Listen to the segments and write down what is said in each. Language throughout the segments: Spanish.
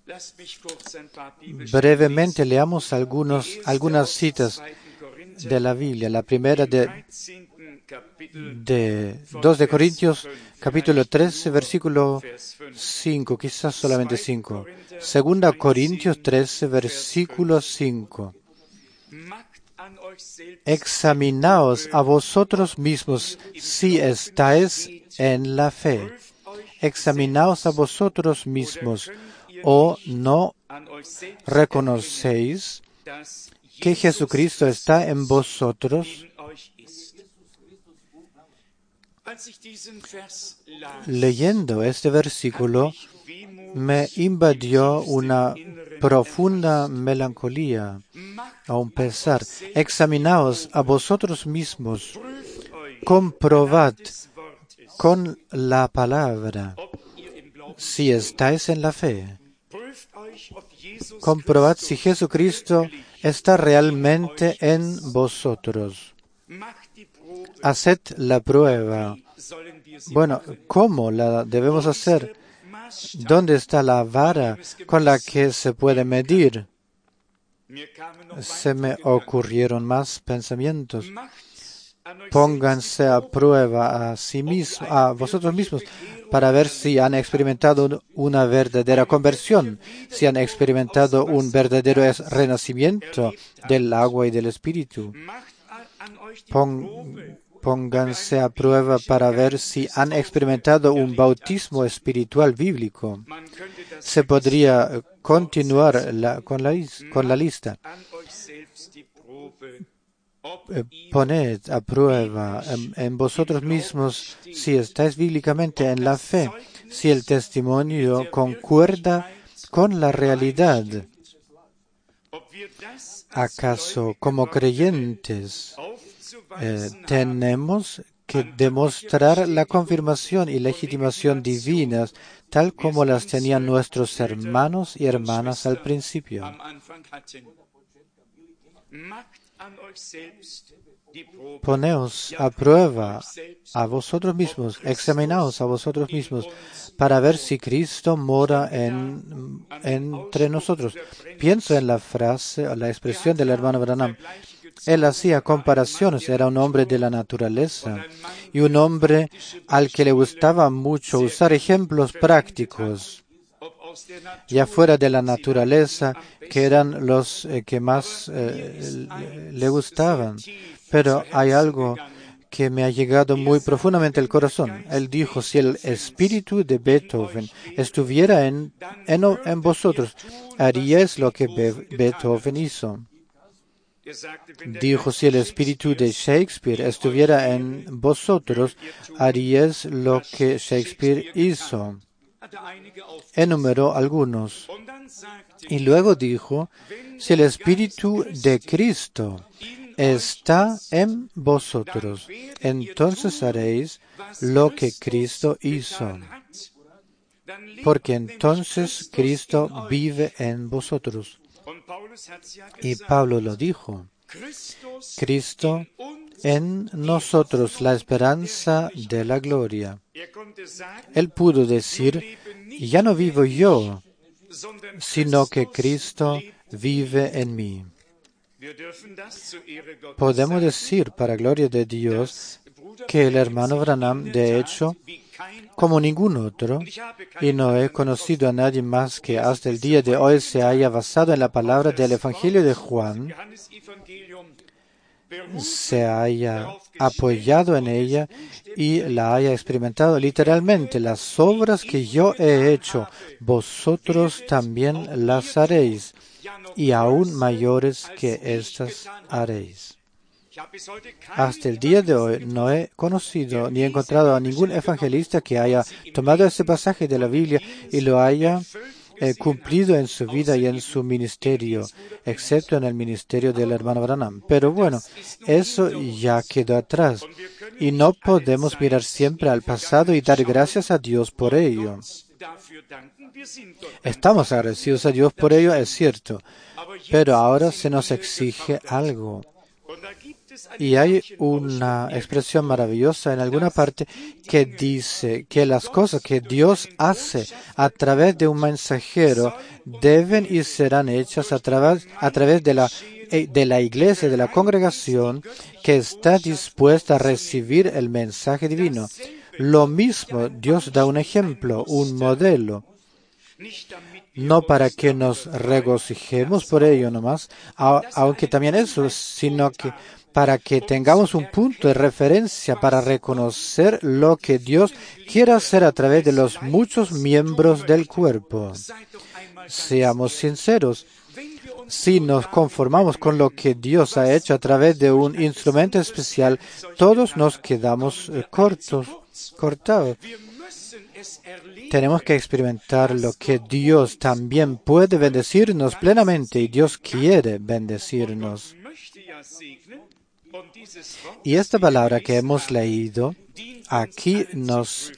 Brevemente leamos algunas citas de la Biblia. La primera de 2 de Corintios, capítulo 13, versículo 5, quizás solamente 5. Segunda Corintios 13, versículo 5. Examinaos a vosotros mismos si estáis en la fe. Examinaos a vosotros mismos, ¿o no reconocéis que Jesucristo está en vosotros? Leyendo este versículo, me invadió una profunda melancolía a un pesar. Examinaos a vosotros mismos, comprobad con la palabra si estáis en la fe. Comprobad si Jesucristo está realmente en vosotros. Haced la prueba. Bueno, ¿cómo la debemos hacer? ¿Dónde está la vara con la que se puede medir? Se me ocurrieron más pensamientos. Pónganse a prueba a vosotros mismos para ver si han experimentado una verdadera conversión, si han experimentado un verdadero renacimiento del agua y del espíritu. Pónganse a prueba para ver si han experimentado un bautismo espiritual bíblico. Se podría continuar con la lista. Poned a prueba en vosotros mismos si estáis bíblicamente en la fe, si el testimonio concuerda con la realidad. ¿Acaso como creyentes tenemos que demostrar la confirmación y legitimación divinas tal como las tenían nuestros hermanos y hermanas al principio? Poneos a prueba a vosotros mismos, examinaos a vosotros mismos para ver si Cristo mora entre nosotros. Pienso en la frase o la expresión del hermano Branham. Él hacía comparaciones, era un hombre de la naturaleza y un hombre al que le gustaba mucho usar ejemplos prácticos, ya fuera de la naturaleza, que eran los que más le gustaban. Pero hay algo que me ha llegado muy profundamente al corazón. Él dijo, si el espíritu de Beethoven estuviera en vosotros, haríais lo que Beethoven hizo. Dijo, si el espíritu de Shakespeare estuviera en vosotros, haríais lo que Shakespeare hizo. Enumeró algunos. Y luego dijo, si el espíritu de Cristo está en vosotros, entonces haréis lo que Cristo hizo. Porque entonces Cristo vive en vosotros. Y Pablo lo dijo. Cristo en nosotros, la esperanza de la gloria. Él pudo decir, ya no vivo yo, sino que Cristo vive en mí. Podemos decir, para gloria de Dios, que el hermano Branham, de hecho, como ningún otro, y no he conocido a nadie más que hasta el día de hoy se haya basado en la palabra del Evangelio de Juan, se haya apoyado en ella y la haya experimentado literalmente. Las obras que yo he hecho, vosotros también las haréis, y aún mayores que estas haréis. Hasta el día de hoy no he conocido ni encontrado a ningún evangelista que haya tomado este pasaje de la Biblia y lo haya cumplido en su vida y en su ministerio, excepto en el ministerio del hermano Branham. Pero bueno, eso ya quedó atrás y no podemos mirar siempre al pasado y dar gracias a Dios por ello. Estamos agradecidos a Dios por ello, es cierto, pero ahora se nos exige algo. Y hay una expresión maravillosa en alguna parte que dice que las cosas que Dios hace a través de un mensajero deben y serán hechas a través de la iglesia, de la congregación que está dispuesta a recibir el mensaje divino. Lo mismo, Dios da un ejemplo, un modelo. No para que nos regocijemos por ello nomás, aunque también eso, sino que para que tengamos un punto de referencia para reconocer lo que Dios quiere hacer a través de los muchos miembros del cuerpo. Seamos sinceros, si nos conformamos con lo que Dios ha hecho a través de un instrumento especial, todos nos quedamos cortados. Tenemos que experimentar lo que Dios también puede bendecirnos plenamente y Dios quiere bendecirnos. Y esta palabra que hemos leído aquí nos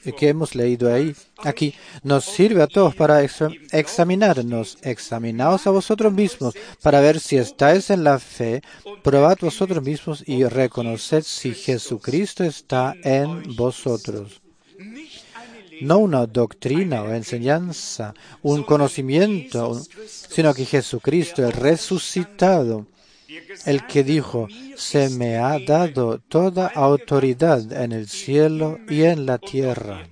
sirve a todos para examinarnos. Examinaos a vosotros mismos para ver si estáis en la fe. Probad vosotros mismos y reconoced si Jesucristo está en vosotros. No una doctrina o enseñanza, un conocimiento, sino que Jesucristo, el resucitado, el que dijo, se me ha dado toda autoridad en el cielo y en la tierra.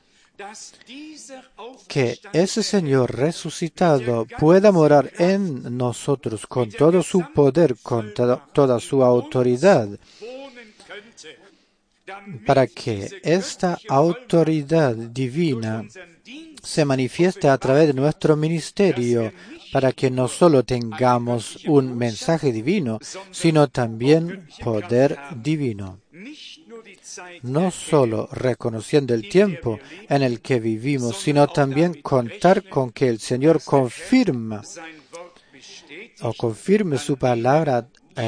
Que ese Señor resucitado pueda morar en nosotros con todo su poder, con toda su autoridad, para que esta autoridad divina se manifieste a través de nuestro ministerio, para que no solo tengamos un mensaje divino, sino también poder divino. No solo reconociendo el tiempo en el que vivimos, sino también contar con que el Señor confirme su palabra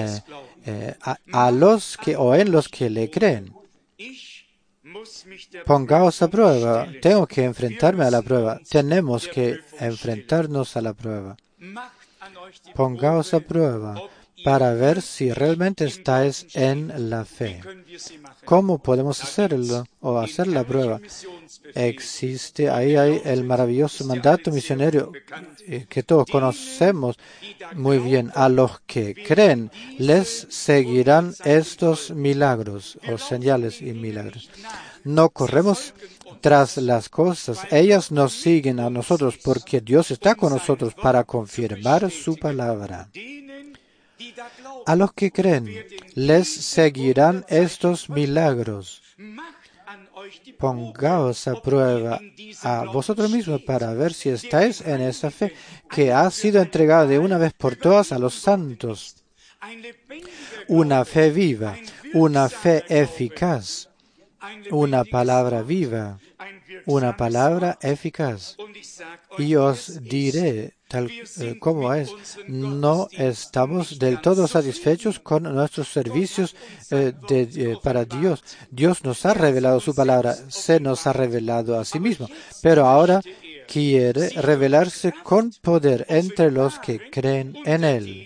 a los que o en los que le creen. Pongaos a prueba. Tengo que enfrentarme a la prueba. Tenemos que enfrentarnos a la prueba. Pongaos a prueba para ver si realmente estáis en la fe. ¿Cómo podemos hacerlo o hacer la prueba? Ahí hay el maravilloso mandato misionero que todos conocemos muy bien. A los que creen les seguirán estos milagros o señales y milagros. No corremos tras las cosas, ellas nos siguen a nosotros porque Dios está con nosotros para confirmar su palabra. A los que creen les seguirán estos milagros. Pongaos a prueba a vosotros mismos para ver si estáis en esa fe que ha sido entregada de una vez por todas a los santos. Una fe viva, una fe eficaz, una palabra viva, una palabra eficaz. Y os diré tal como es, no estamos del todo satisfechos con nuestros servicios para Dios. Dios nos ha revelado su palabra, se nos ha revelado a sí mismo, pero ahora quiere revelarse con poder entre los que creen en Él.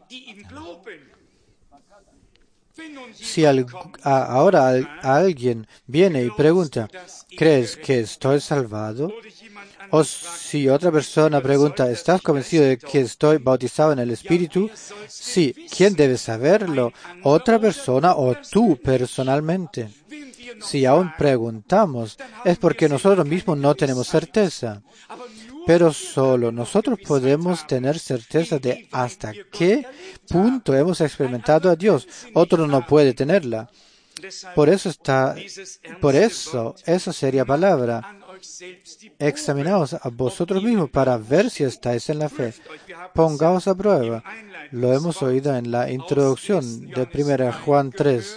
Si ahora alguien viene y pregunta, ¿crees que estoy salvado? O si otra persona pregunta, ¿estás convencido de que estoy bautizado en el Espíritu? Sí, ¿quién debe saberlo? ¿Otra persona o tú personalmente? Si aún preguntamos, es porque nosotros mismos no tenemos certeza. Pero solo nosotros podemos tener certeza de hasta qué punto hemos experimentado a Dios. Otro no puede tenerla. Por eso, esa seria palabra. Examinaos a vosotros mismos para ver si estáis en la fe. Pongaos a prueba. Lo hemos oído en la introducción de 1 Juan 3.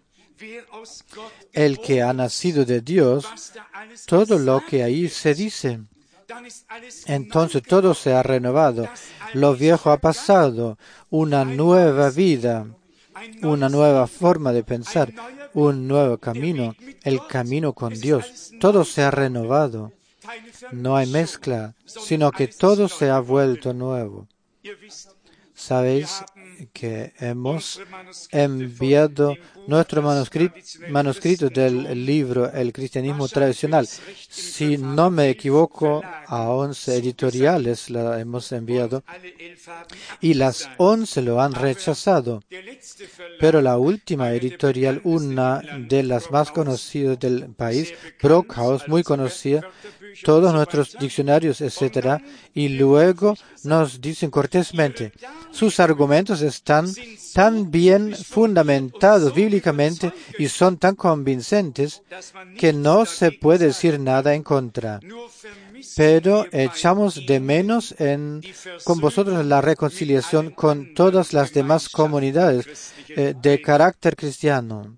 El que ha nacido de Dios, todo lo que ahí se dice. Entonces todo se ha renovado. Lo viejo ha pasado. Una nueva vida, una nueva forma de pensar, un nuevo camino, el camino con Dios. Todo se ha renovado. No hay mezcla, sino que todo se ha vuelto nuevo. Sabéis que hemos enviado nuestro manuscrito del libro El cristianismo tradicional. Si no me equivoco, a 11 editoriales la hemos enviado y las 11 lo han rechazado. Pero la última editorial, una de las más conocidas del país, Brockhaus, muy conocida, todos nuestros diccionarios, etc., y luego nos dicen cortésmente, sus argumentos están tan bien fundamentados bíblicamente y son tan convincentes que no se puede decir nada en contra. Pero echamos de menos con vosotros la reconciliación con todas las demás comunidades de carácter cristiano.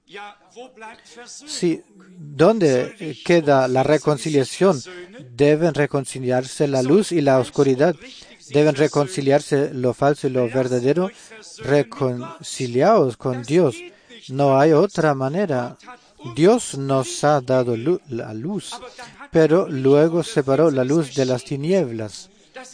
Sí, ¿dónde queda la reconciliación? Deben reconciliarse la luz y la oscuridad. Deben reconciliarse lo falso y lo verdadero. Reconciliaos con Dios. No hay otra manera. Dios nos ha dado la luz, pero luego separó la luz de las tinieblas.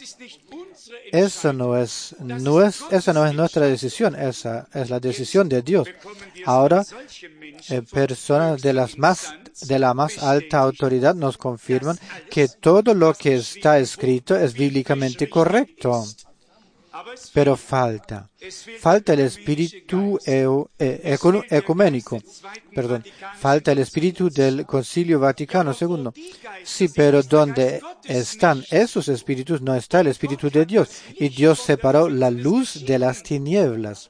Esa no es nuestra decisión, esa es la decisión de Dios. Ahora, personas de la más alta autoridad nos confirman que todo lo que está escrito es bíblicamente correcto. Pero falta el espíritu ecuménico, falta el espíritu del Concilio Vaticano II. Sí, pero donde están esos espíritus no está el espíritu de Dios, y Dios separó la luz de las tinieblas.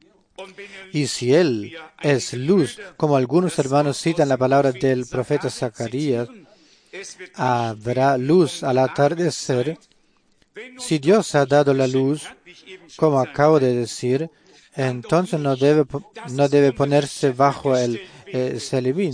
Y si Él es luz, como algunos hermanos citan la palabra del profeta Zacarías, habrá luz al atardecer. Si Dios ha dado la luz, como acabo de decir, entonces no debe ponerse bajo el celibín,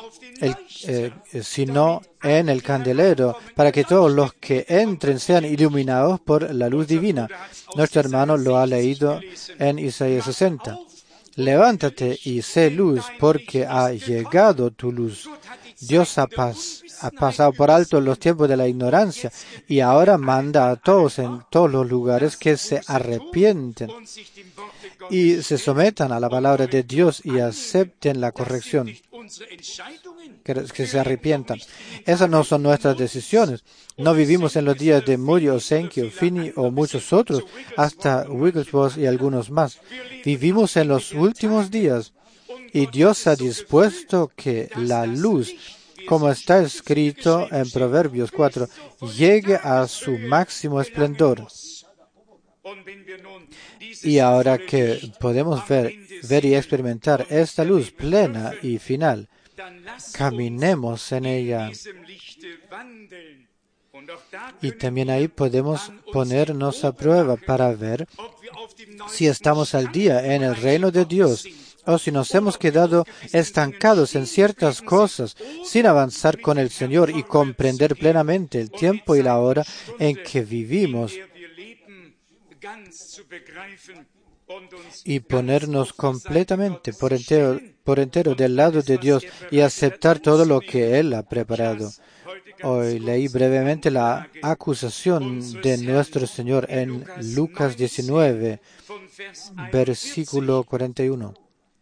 sino en el candelero, para que todos los que entren sean iluminados por la luz divina. Nuestro hermano lo ha leído en Isaías 60. Levántate y sé luz, porque ha llegado tu luz. Dios ha pasado por alto los tiempos de la ignorancia y ahora manda a todos en todos los lugares que se arrepienten y se sometan a la palabra de Dios y acepten la corrección, que se arrepientan. Esas no son nuestras decisiones. No vivimos en los días de Moody o Sankey o Finney o muchos otros, hasta Wigglesworth y algunos más. Vivimos en los últimos días y Dios ha dispuesto que la luz, como está escrito en Proverbios 4, llegue a su máximo esplendor. Y ahora que podemos ver y experimentar esta luz plena y final, caminemos en ella. Y también ahí podemos ponernos a prueba para ver si estamos al día en el reino de Dios o si nos hemos quedado estancados en ciertas cosas sin avanzar con el Señor y comprender plenamente el tiempo y la hora en que vivimos y ponernos completamente por entero del lado de Dios y aceptar todo lo que Él ha preparado. Hoy leí brevemente la acusación de nuestro Señor en Lucas 19, versículo 41.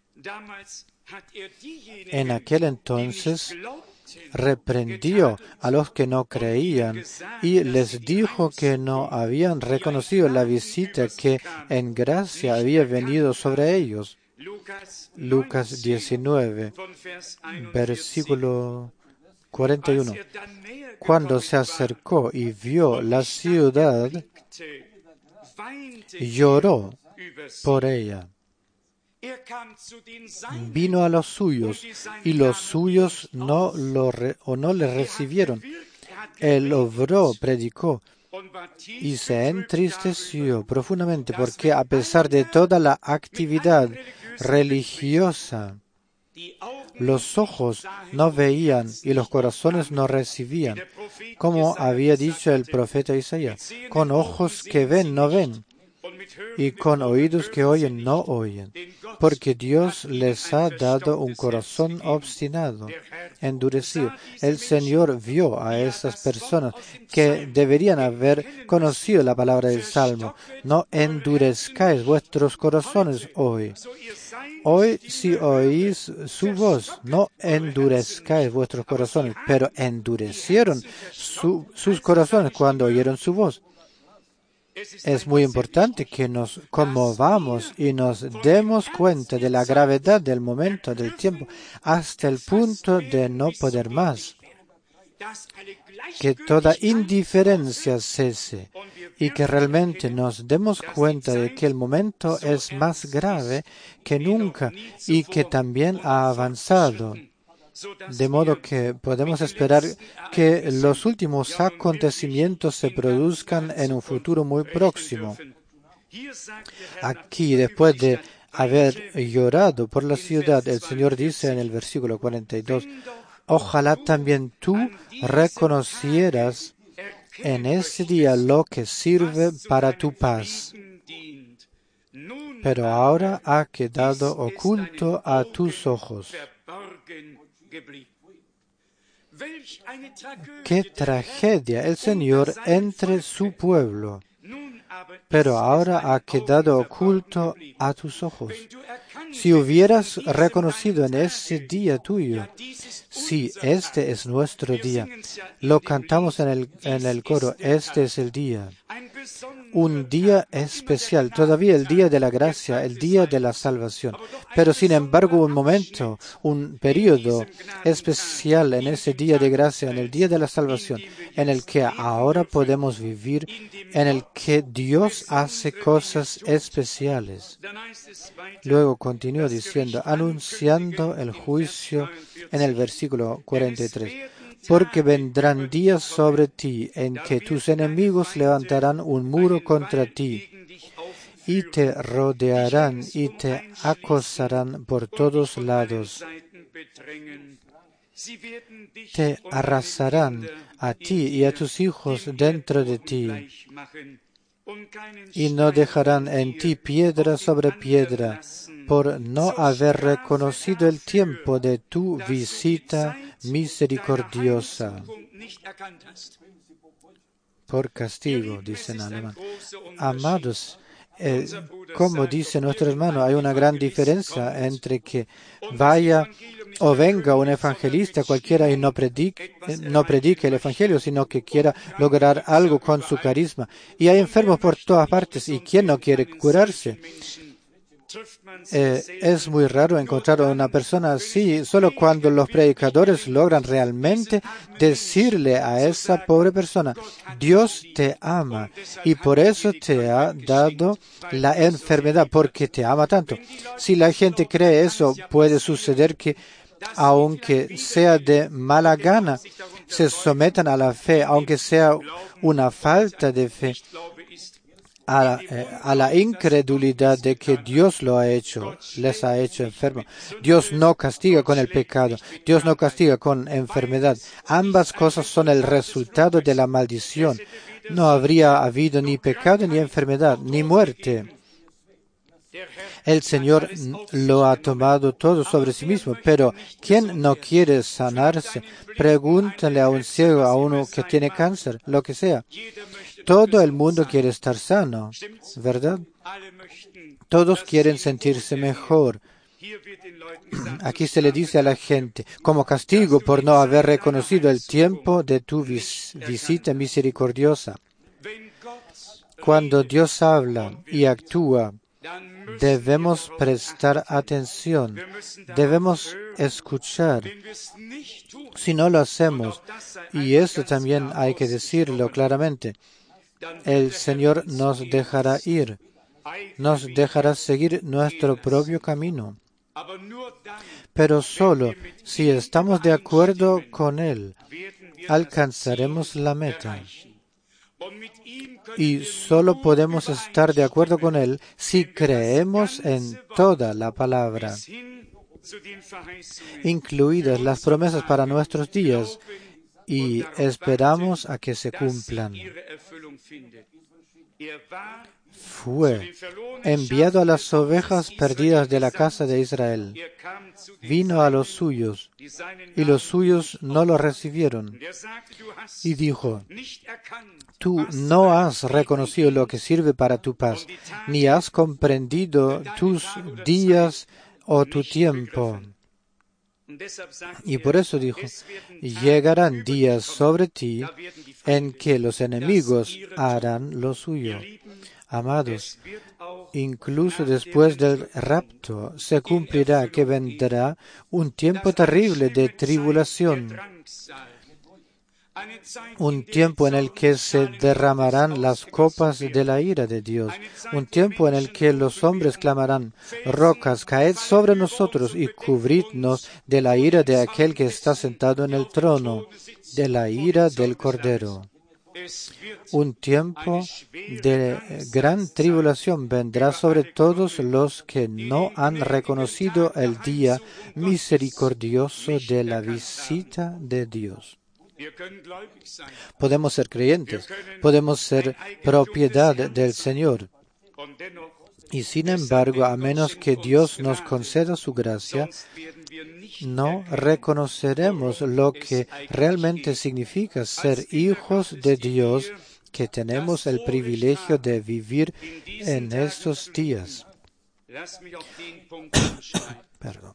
En aquel entonces reprendió a los que no creían y les dijo que no habían reconocido la visita que en gracia había venido sobre ellos. Lucas 19, versículo 41. Cuando se acercó y vio la ciudad, lloró por ella. Vino a los suyos y los suyos no le recibieron. Él obró, predicó y se entristeció profundamente porque a pesar de toda la actividad religiosa, los ojos no veían y los corazones no recibían, como había dicho el profeta Isaías. Con ojos que ven, no ven, y con oídos que oyen no oyen, porque Dios les ha dado un corazón obstinado, endurecido. El Señor vio a estas personas que deberían haber conocido la palabra del Salmo. No endurezcáis vuestros corazones hoy. Hoy si oís su voz, no endurezcáis vuestros corazones, pero endurecieron sus corazones cuando oyeron su voz. Es muy importante que nos conmovamos y nos demos cuenta de la gravedad del momento, del tiempo, hasta el punto de no poder más. Que toda indiferencia cese y que realmente nos demos cuenta de que el momento es más grave que nunca y que también ha avanzado. De modo que podemos esperar que los últimos acontecimientos se produzcan en un futuro muy próximo. Aquí, después de haber llorado por la ciudad, el Señor dice en el versículo 42, ojalá también tú reconocieras en ese día lo que sirve para tu paz. Pero ahora ha quedado oculto a tus ojos. ¡Qué tragedia el Señor entre su pueblo! Pero ahora ha quedado oculto a tus ojos. Si hubieras reconocido en ese día tuyo, sí, este es nuestro día. Lo cantamos en el coro, este es el día. Un día especial, todavía el día de la gracia, el día de la salvación. Pero sin embargo, un momento, un periodo especial en ese día de gracia, en el día de la salvación, en el que ahora podemos vivir, en el que Dios hace cosas especiales. Luego continúa diciendo, anunciando el juicio en el versículo 43. Porque vendrán días sobre ti en que tus enemigos levantarán un muro contra ti y te rodearán y te acosarán por todos lados. Te arrasarán a ti y a tus hijos dentro de ti y no dejarán en ti piedra sobre piedra por no haber reconocido el tiempo de tu visita misericordiosa. Por castigo, dice en alemán. Amados, como dice nuestro hermano, hay una gran diferencia entre que vaya o venga un evangelista cualquiera y no predique el evangelio, sino que quiera lograr algo con su carisma. Y hay enfermos por todas partes, ¿y quién no quiere curarse? Es muy raro encontrar a una persona así. Solo cuando los predicadores logran realmente decirle a esa pobre persona, Dios te ama y por eso te ha dado la enfermedad, porque te ama tanto. Si la gente cree eso, puede suceder que, aunque sea de mala gana, se sometan a la fe, aunque sea una falta de fe, a la incredulidad de que Dios lo ha hecho, les ha hecho enfermos. Dios no castiga con el pecado, Dios no castiga con enfermedad. Ambas cosas son el resultado de la maldición. No habría habido ni pecado, ni enfermedad, ni muerte. El Señor lo ha tomado todo sobre sí mismo, pero ¿quién no quiere sanarse? Pregúntale a un ciego, a uno que tiene cáncer, lo que sea. Todo el mundo quiere estar sano, ¿verdad? Todos quieren sentirse mejor. Aquí se le dice a la gente, como castigo por no haber reconocido el tiempo de tu visita misericordiosa. Cuando Dios habla y actúa, debemos prestar atención, debemos escuchar. Si no lo hacemos, y eso también hay que decirlo claramente, el Señor nos dejará ir, nos dejará seguir nuestro propio camino. Pero solo si estamos de acuerdo con Él, alcanzaremos la meta. Y solo podemos estar de acuerdo con Él si creemos en toda la palabra, incluidas las promesas para nuestros días, y esperamos a que se cumplan. fue enviado a las ovejas perdidas de la casa de Israel. Vino a los suyos, y los suyos no lo recibieron. Y dijo, tú no has reconocido lo que sirve para tu paz, ni has comprendido tus días o tu tiempo. Y por eso dijo, llegarán días sobre ti en que los enemigos harán lo suyo. Amados, incluso después del rapto se cumplirá que vendrá un tiempo terrible de tribulación, un tiempo en el que se derramarán las copas de la ira de Dios, un tiempo en el que los hombres clamarán, rocas, caed sobre nosotros y cubridnos de la ira de aquel que está sentado en el trono, de la ira del Cordero. Un tiempo de gran tribulación vendrá sobre todos los que no han reconocido el día misericordioso de la visita de Dios. Podemos ser creyentes, podemos ser propiedad del Señor. Y sin embargo, a menos que Dios nos conceda su gracia, no reconoceremos lo que realmente significa ser hijos de Dios, que tenemos el privilegio de vivir en estos días. Perdón.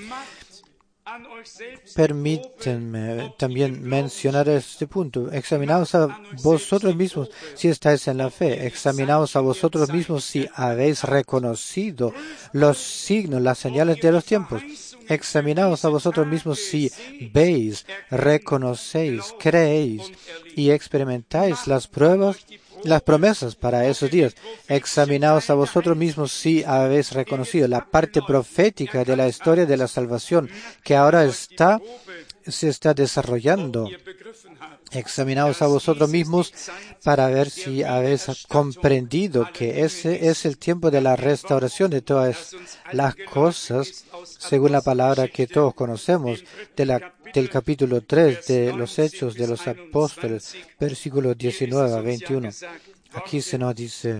Permítanme también mencionar este punto. Examinaos a vosotros mismos si estáis en la fe. Examinaos a vosotros mismos si habéis reconocido los signos, las señales de los tiempos. Examinaos a vosotros mismos si veis, reconocéis, creéis y experimentáis las pruebas, las promesas para esos días. Examinaos a vosotros mismos si habéis reconocido la parte profética de la historia de la salvación que ahora se está desarrollando. Examinaos a vosotros mismos para ver si habéis comprendido que ese es el tiempo de la restauración de todas las cosas, según la palabra que todos conocemos, del capítulo 3 de los Hechos de los Apóstoles, versículos 19 a 21. Aquí se nos dice,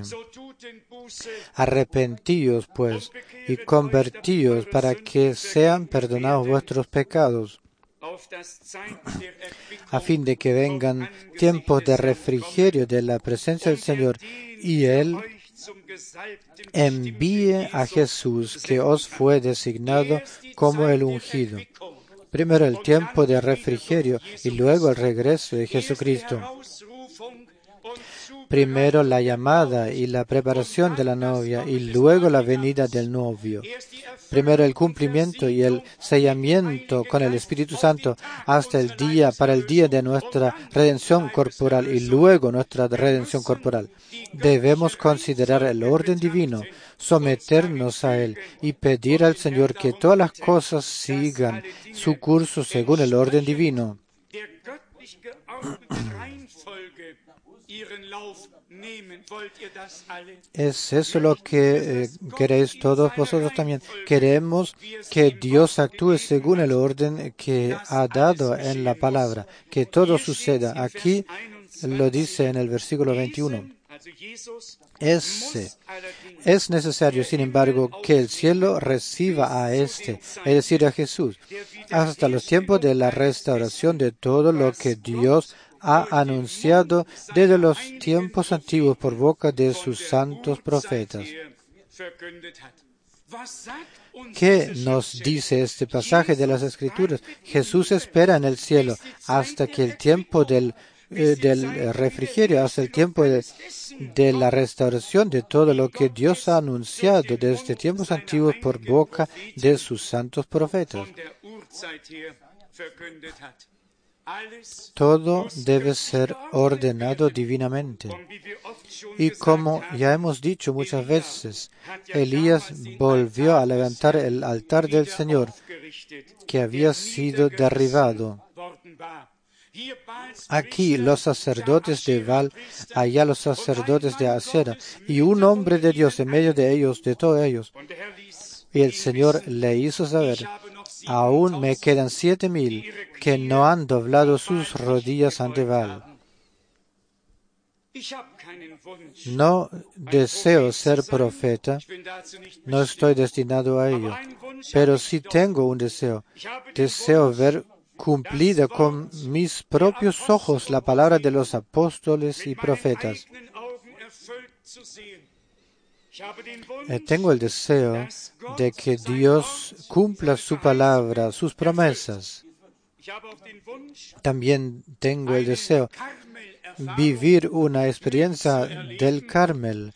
arrepentíos pues y convertíos para que sean perdonados vuestros pecados, a fin de que vengan tiempos de refrigerio de la presencia del Señor, y Él envíe a Jesús, que os fue designado como el ungido. Primero el tiempo de refrigerio y luego el regreso de Jesucristo. Primero la llamada y la preparación de la novia y luego la venida del novio. Primero el cumplimiento y el sellamiento con el Espíritu Santo para el día de nuestra redención corporal y luego nuestra redención corporal. Debemos considerar el orden divino, someternos a Él y pedir al Señor que todas las cosas sigan su curso según el orden divino. ¿Es eso lo que queréis todos vosotros también? Queremos que Dios actúe según el orden que ha dado en la palabra, que todo suceda. Aquí lo dice en el versículo 21. Es necesario, sin embargo, que el cielo reciba a es decir, a Jesús, hasta los tiempos de la restauración de todo lo que Dios ha anunciado desde los tiempos antiguos por boca de sus santos profetas. ¿Qué nos dice este pasaje de las Escrituras? Jesús espera en el cielo hasta que el tiempo del refrigerio, hasta el tiempo de la restauración de todo lo que Dios ha anunciado desde tiempos antiguos por boca de sus santos profetas. Todo debe ser ordenado divinamente. Y como ya hemos dicho muchas veces, Elías volvió a levantar el altar del Señor que había sido derribado. Aquí los sacerdotes de Baal, allá los sacerdotes de Asera, y un hombre de Dios en medio de ellos, de todos ellos. Y el Señor le hizo saber, aún me quedan 7,000 que no han doblado sus rodillas ante Baal. No deseo ser profeta, no estoy destinado a ello, pero sí tengo un deseo. Deseo ver cumplida con mis propios ojos la palabra de los apóstoles y profetas. Tengo el deseo de que Dios cumpla su palabra, sus promesas. También tengo el deseo de vivir una experiencia del Carmel,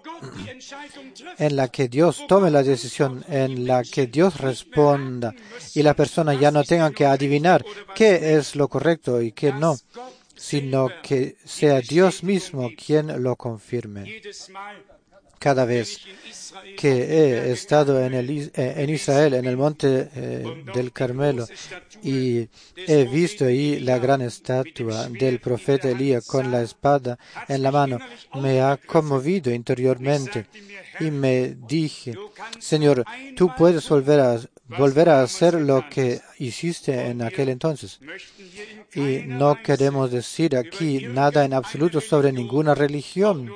en la que Dios tome la decisión, en la que Dios responda y la persona ya no tenga que adivinar qué es lo correcto y qué no, sino que sea Dios mismo quien lo confirme. Cada vez que he estado en Israel, en el monte del Carmelo, y he visto ahí la gran estatua del profeta Elías con la espada en la mano, me ha conmovido interiormente y me dije, Señor, tú puedes volver a hacer lo que hiciste en aquel entonces. Y no queremos decir aquí nada en absoluto sobre ninguna religión.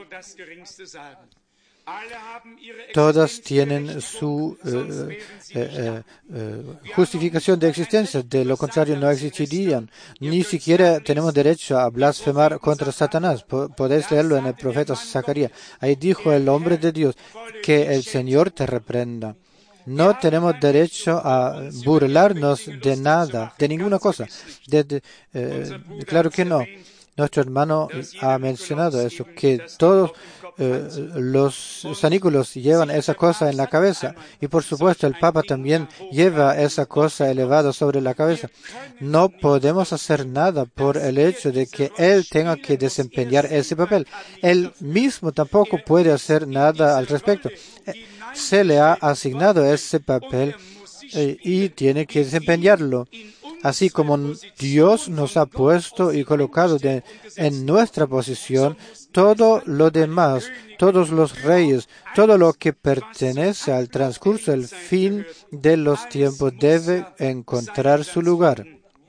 Todas tienen su justificación de existencia, de lo contrario no existirían. Ni siquiera tenemos derecho a blasfemar contra Satanás. Podéis leerlo en el profeta Zacarías. Ahí dijo el hombre de Dios, que el Señor te reprenda. No tenemos derecho a burlarnos de nada, de ninguna cosa. Claro que no. Nuestro hermano ha mencionado eso, que todos los sanículos llevan esa cosa en la cabeza. Y por supuesto el Papa también lleva esa cosa elevada sobre la cabeza. No podemos hacer nada por el hecho de que él tenga que desempeñar ese papel. Él mismo tampoco puede hacer nada al respecto. Se le ha asignado ese papel y tiene que desempeñarlo. Así como Dios nos ha puesto y colocado en nuestra posición, todo lo demás, todos los reyes, todo lo que pertenece al transcurso del fin de los tiempos debe encontrar su lugar.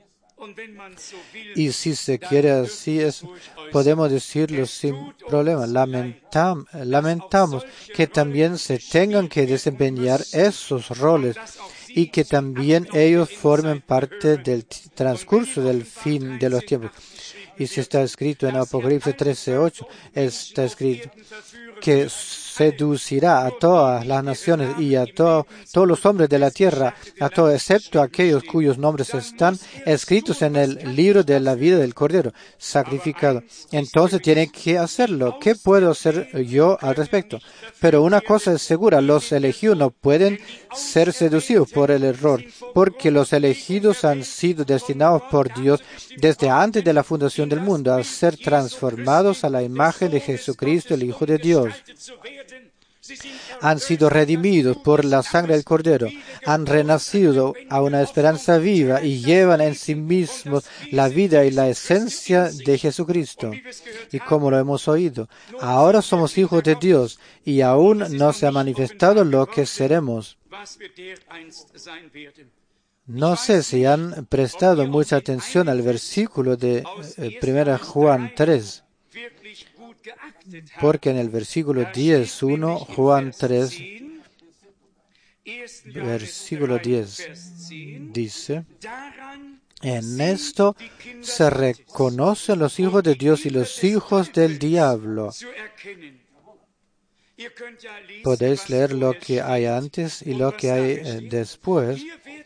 Y si se quiere así, podemos decirlo sin problema. Lamentamos que también se tengan que desempeñar esos roles y que también ellos formen parte del transcurso del fin de los tiempos. Y si está escrito en Apocalipsis 13:8, está escrito que seducirá a todas las naciones y a todos los hombres de la tierra, a todos excepto aquellos cuyos nombres están escritos en el libro de la vida del Cordero, sacrificado. Entonces tiene que hacerlo. ¿Qué puedo hacer yo al respecto? Pero una cosa es segura, los elegidos no pueden ser seducidos por el error, porque los elegidos han sido destinados por Dios desde antes de la fundación del mundo a ser transformados a la imagen de Jesucristo, el Hijo de Dios. Han sido redimidos por la sangre del Cordero, han renacido a una esperanza viva y llevan en sí mismos la vida y la esencia de Jesucristo. Y como lo hemos oído, ahora somos hijos de Dios y aún no se ha manifestado lo que seremos. No sé si han prestado mucha atención al versículo de 1 Juan 3. Porque en el versículo 10:1, Juan 3, versículo 10, dice, en esto se reconocen los hijos de Dios y los hijos del diablo. Podéis leer lo que hay antes y lo que hay después.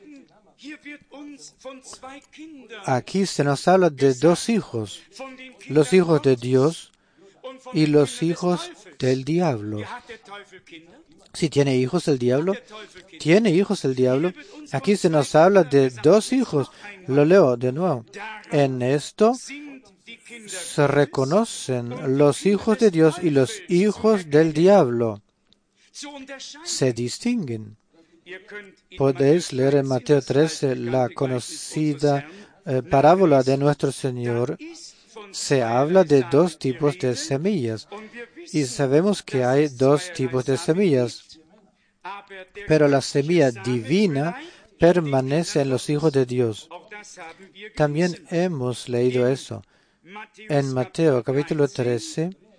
Aquí se nos habla de dos hijos, los hijos de Dios y los hijos del diablo. Si tiene hijos el diablo, tiene hijos el diablo. Aquí se nos habla de dos hijos. Lo leo de nuevo. En esto se reconocen los hijos de Dios y los hijos del diablo. Se distinguen. Podéis leer en Mateo 13 la conocida parábola de nuestro Señor. Se habla de dos tipos de semillas y sabemos que hay dos tipos de semillas, pero la semilla divina permanece en los hijos de Dios. También hemos leído eso en Mateo capítulo 13,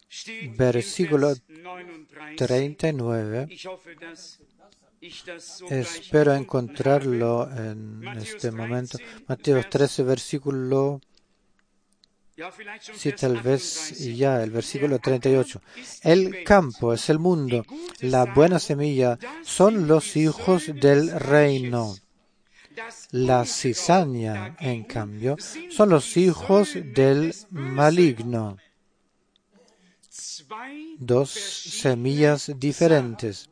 versículo 39. Espero encontrarlo en este momento. Mateo 13, versículo... Sí, tal vez ya, el versículo 38. El campo es el mundo, la buena semilla son los hijos del reino. La cizaña, en cambio, son los hijos del maligno. Dos semillas diferentes.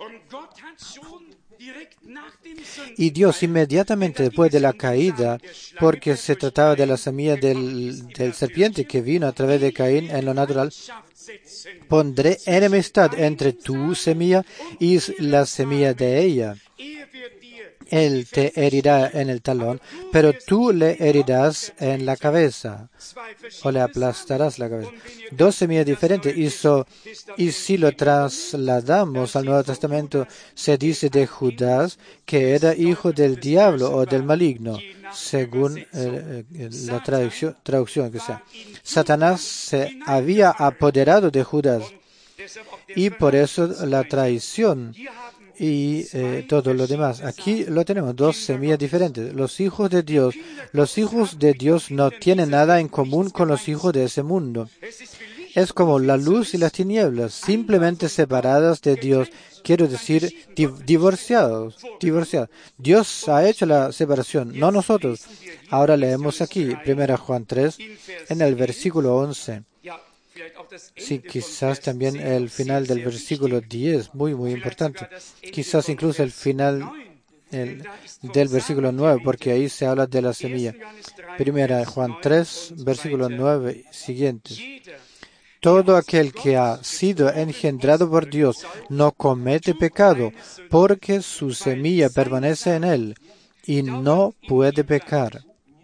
Y Dios inmediatamente después de la caída, porque se trataba de la semilla del serpiente que vino a través de Caín en lo natural, pondré enemistad entre tu semilla y la semilla de ella. Él te herirá en el talón, pero tú le herirás en la cabeza, o le aplastarás la cabeza. Dos semillas diferentes. Y si lo trasladamos al Nuevo Testamento, se dice de Judas que era hijo del diablo o del maligno, según la traducción que sea. Satanás se había apoderado de Judas, y por eso la traición y todo lo demás. Aquí lo tenemos, dos semillas diferentes. Los hijos de Dios no tienen nada en común con los hijos de ese mundo. Es como la luz y las tinieblas, simplemente separadas de Dios. Quiero decir, divorciados. Dios ha hecho la separación, no nosotros. Ahora leemos aquí, 1 Juan 3, en el versículo 11. Sí, quizás también el final del versículo 10, muy importante. Quizás incluso el final del versículo 9, porque ahí se habla de la semilla. 1 Juan 3, versículo 9 siguientes. Todo aquel que ha sido engendrado por Dios no comete pecado, porque su semilla permanece en él y no puede pecar.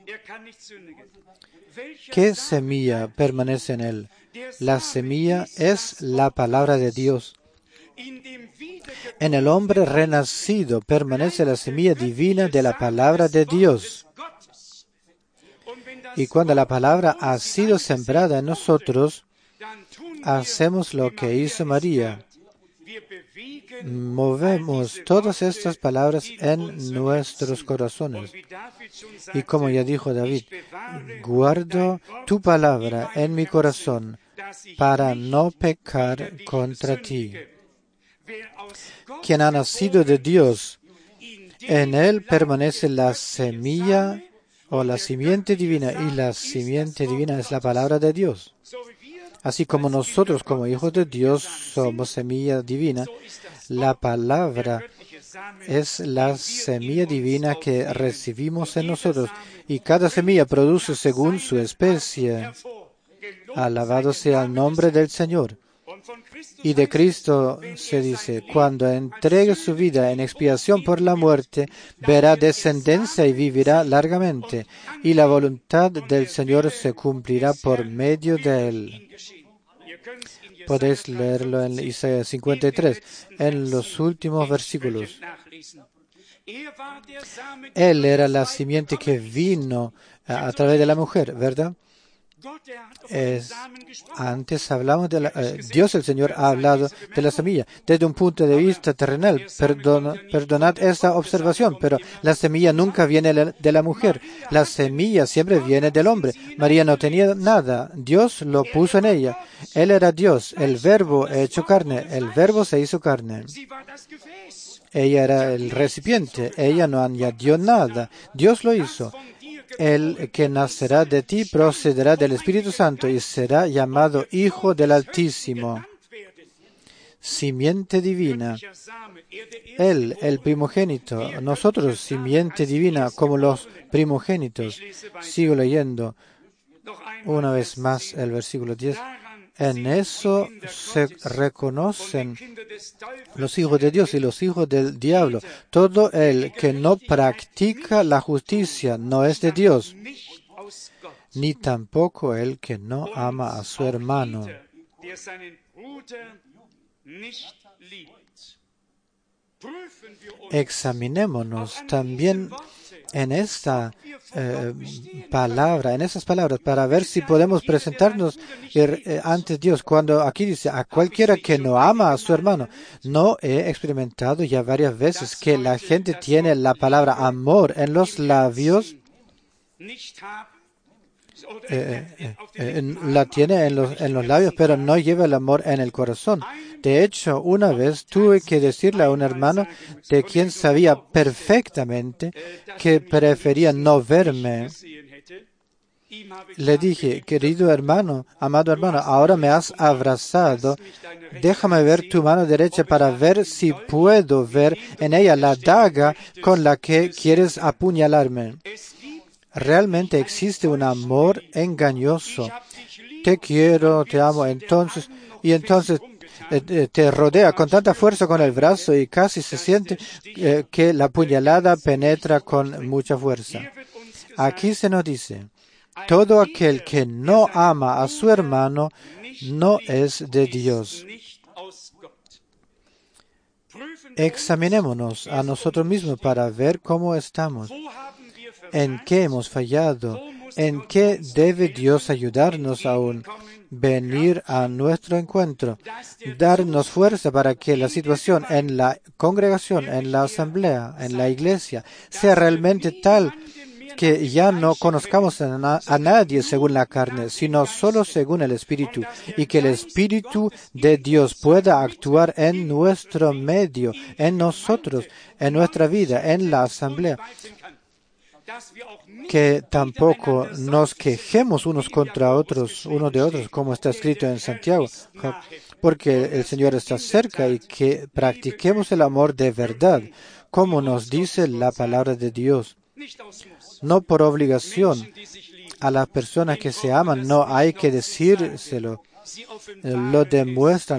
¿Qué semilla permanece en él? La semilla es la palabra de Dios. En el hombre renacido permanece la semilla divina de la palabra de Dios. Y cuando la palabra ha sido sembrada en nosotros, hacemos lo que hizo María. Movemos todas estas palabras en nuestros corazones. Y como ya dijo David, guardo tu palabra en mi corazón para no pecar contra ti. Quien ha nacido de Dios, en él permanece la semilla o la simiente divina, y la simiente divina es la palabra de Dios. Así como nosotros, como hijos de Dios, somos semilla divina, la palabra es la semilla divina que recibimos en nosotros, y cada semilla produce según su especie. Alabado sea el nombre del Señor. Y de Cristo se dice, cuando entregue su vida en expiación por la muerte, verá descendencia y vivirá largamente, y la voluntad del Señor se cumplirá por medio de él. Podéis leerlo en Isaías 53, en los últimos versículos. Él era la simiente que vino a través de la mujer, ¿verdad? Antes hablamos de Dios el Señor ha hablado de la semilla desde un punto de vista terrenal. Perdonad esta observación, pero la semilla nunca viene de la mujer. La semilla siempre viene del hombre. María no tenía nada. Dios lo puso en ella. Él era Dios, el Verbo hecho carne. El Verbo se hizo carne. Ella era el recipiente. Ella no añadió nada. Dios lo hizo. El que nacerá de ti procederá del Espíritu Santo y será llamado Hijo del Altísimo. Simiente divina. Él, el primogénito. Nosotros, simiente divina, como los primogénitos. Sigo leyendo una vez más el versículo 10. En eso se reconocen los hijos de Dios y los hijos del diablo. Todo el que no practica la justicia no es de Dios, ni tampoco el que no ama a su hermano. examinémonos también en esta palabra, en esas palabras, para ver si podemos presentarnos ante Dios. Cuando aquí dice, a cualquiera que no ama a su hermano, no he experimentado ya varias veces que la gente tiene la palabra amor en los labios, la tiene en los labios, pero no lleva el amor en el corazón. De hecho, una vez tuve que decirle a un hermano de quien sabía perfectamente que prefería no verme. Le dije, querido hermano, amado hermano, ahora me has abrazado, déjame ver tu mano derecha para ver si puedo ver en ella la daga con la que quieres apuñalarme. Realmente existe un amor engañoso. Te quiero, te amo, entonces te rodea con tanta fuerza con el brazo y casi se siente que la puñalada penetra con mucha fuerza. Aquí se nos dice, todo aquel que no ama a su hermano no es de Dios. Examinémonos a nosotros mismos para ver cómo estamos. ¿En qué hemos fallado? ¿En qué debe Dios ayudarnos aún? Venir a nuestro encuentro, darnos fuerza para que la situación en la congregación, en la asamblea, en la iglesia, sea realmente tal que ya no conozcamos a nadie según la carne, sino solo según el Espíritu, y que el Espíritu de Dios pueda actuar en nuestro medio, en nosotros, en nuestra vida, en la asamblea. Que tampoco nos quejemos unos contra otros, unos de otros, como está escrito en Santiago, porque el Señor está cerca, y que practiquemos el amor de verdad, como nos dice la palabra de Dios. No por obligación. A las personas que se aman no hay que decírselo. Lo demuestran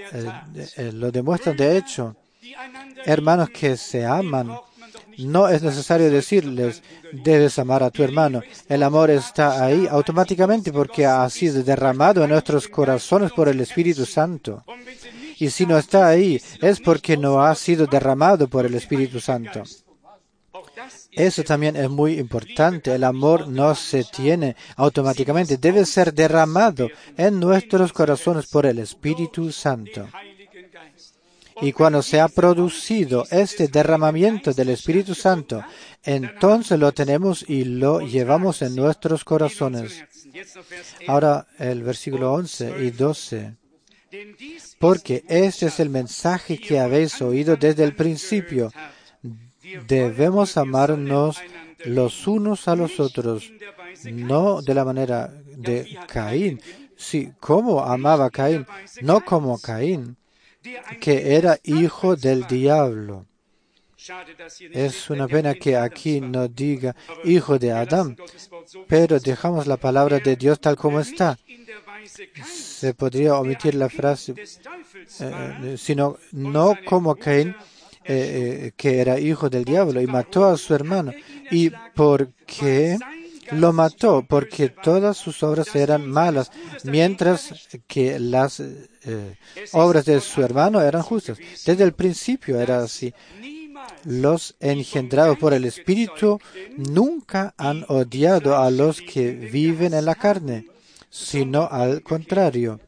de hecho. Hermanos que se aman, no es necesario decirles, debes amar a tu hermano. El amor está ahí automáticamente porque ha sido derramado en nuestros corazones por el Espíritu Santo. Y si no está ahí, es porque no ha sido derramado por el Espíritu Santo. Eso también es muy importante. El amor no se tiene automáticamente. Debe ser derramado en nuestros corazones por el Espíritu Santo. Y cuando se ha producido este derramamiento del Espíritu Santo, entonces lo tenemos y lo llevamos en nuestros corazones. Ahora el versículo 11 y 12. Porque este es el mensaje que habéis oído desde el principio. Debemos amarnos los unos a los otros, no de la manera de Caín. Sí, ¿cómo amaba Caín? No como Caín, que era hijo del diablo. Es una pena que aquí no diga hijo de Adán, pero dejamos la palabra de Dios tal como está. Se podría omitir la frase, sino no como Caín, que era hijo del diablo y mató a su hermano. ¿Y por qué lo mató? Porque todas sus obras eran malas, mientras que las obras de su hermano eran justas. Desde el principio era así. Los engendrados por el Espíritu nunca han odiado a los que viven en la carne, sino al contrario.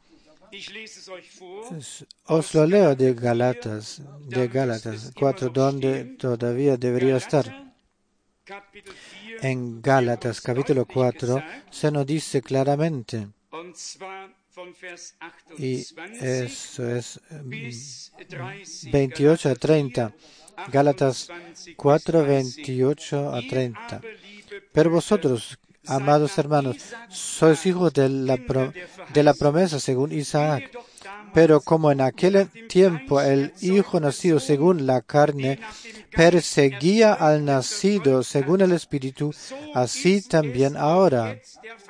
Os lo leo de Gálatas 4, donde todavía debería estar. En Gálatas capítulo 4 se nos dice claramente, y eso es 28 a 30, Gálatas 4, 28 a 30. Pero vosotros, amados hermanos, sois hijos de la promesa según Isaac. Pero como en aquel tiempo el hijo nacido según la carne perseguía al nacido según el Espíritu, así también ahora.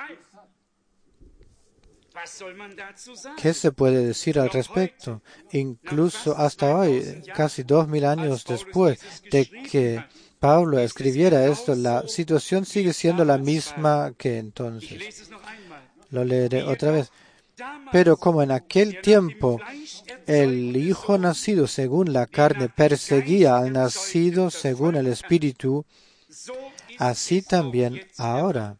¿Qué se puede decir al respecto? Incluso hasta hoy, casi 2000 años después de que Pablo escribiera esto, la situación sigue siendo la misma que entonces. Lo leeré otra vez. Pero como en aquel tiempo el hijo nacido según la carne perseguía al nacido según el Espíritu, así también ahora.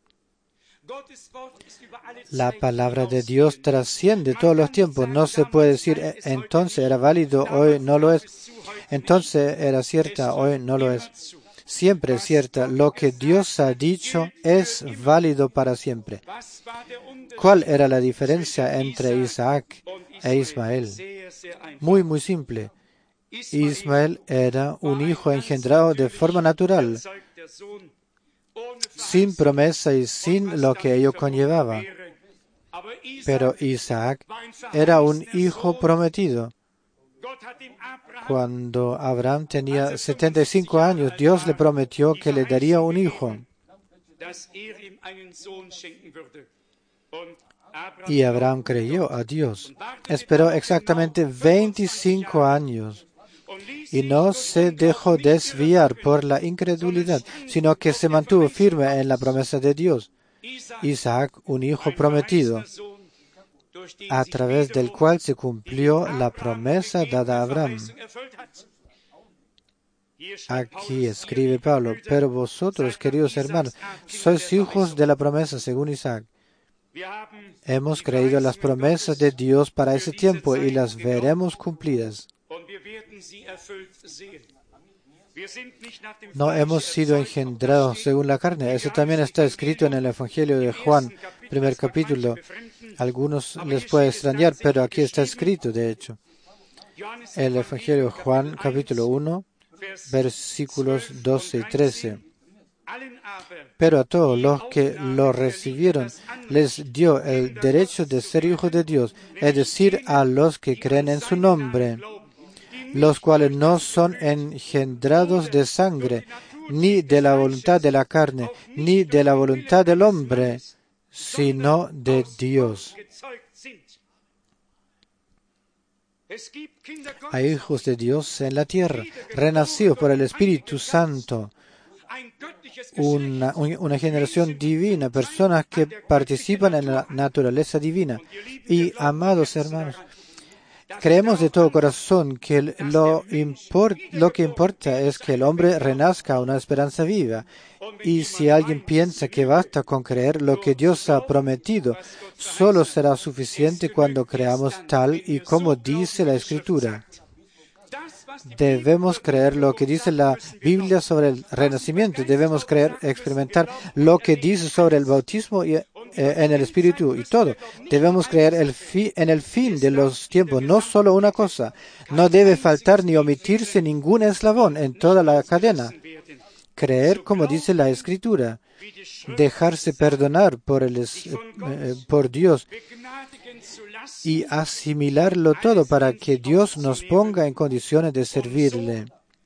La palabra de Dios trasciende todos los tiempos. No se puede decir, entonces era válido, hoy no lo es. Entonces era cierta, hoy no lo es. Siempre es cierta. Lo que Dios ha dicho es válido para siempre. ¿Cuál era la diferencia entre Isaac e Ismael? Muy, muy simple. Ismael era un hijo engendrado de forma natural, sin promesa y sin lo que ello conllevaba. Pero Isaac era un hijo prometido. Cuando Abraham tenía 75 años, Dios le prometió que le daría un hijo. Y Abraham creyó a Dios. Esperó exactamente 25 años. Y no se dejó desviar por la incredulidad, sino que se mantuvo firme en la promesa de Dios. Isaac, un hijo prometido, a través del cual se cumplió la promesa dada a Abraham. Aquí escribe Pablo, pero vosotros, queridos hermanos, sois hijos de la promesa según Isaac. Hemos creído en las promesas de Dios para ese tiempo y las veremos cumplidas. No hemos sido engendrados según la carne. Eso también está escrito en el Evangelio de Juan, primer capítulo. Algunos les puede extrañar, pero aquí está escrito, de hecho. El Evangelio de Juan, capítulo 1, versículos 12 y 13. Pero a todos los que lo recibieron les dio el derecho de ser hijos de Dios, es decir, a los que creen en su nombre, los cuales no son engendrados de sangre, ni de la voluntad de la carne, ni de la voluntad del hombre, sino de Dios. Hay hijos de Dios en la tierra, renacidos por el Espíritu Santo, una generación divina, personas que participan en la naturaleza divina. Y, amados hermanos, creemos de todo corazón que lo que importa es que el hombre renazca a una esperanza viva. Y si alguien piensa que basta con creer lo que Dios ha prometido, solo será suficiente cuando creamos tal y como dice la Escritura. Debemos creer lo que dice la Biblia sobre el renacimiento. Debemos experimentar lo que dice sobre el bautismo en el Espíritu y todo. Debemos creer en el fin de los tiempos, no solo una cosa. No debe faltar ni omitirse ningún eslabón en toda la cadena. Creer como dice la Escritura. Dejarse perdonar por Dios y asimilarlo todo para que Dios nos ponga en condiciones de servirle.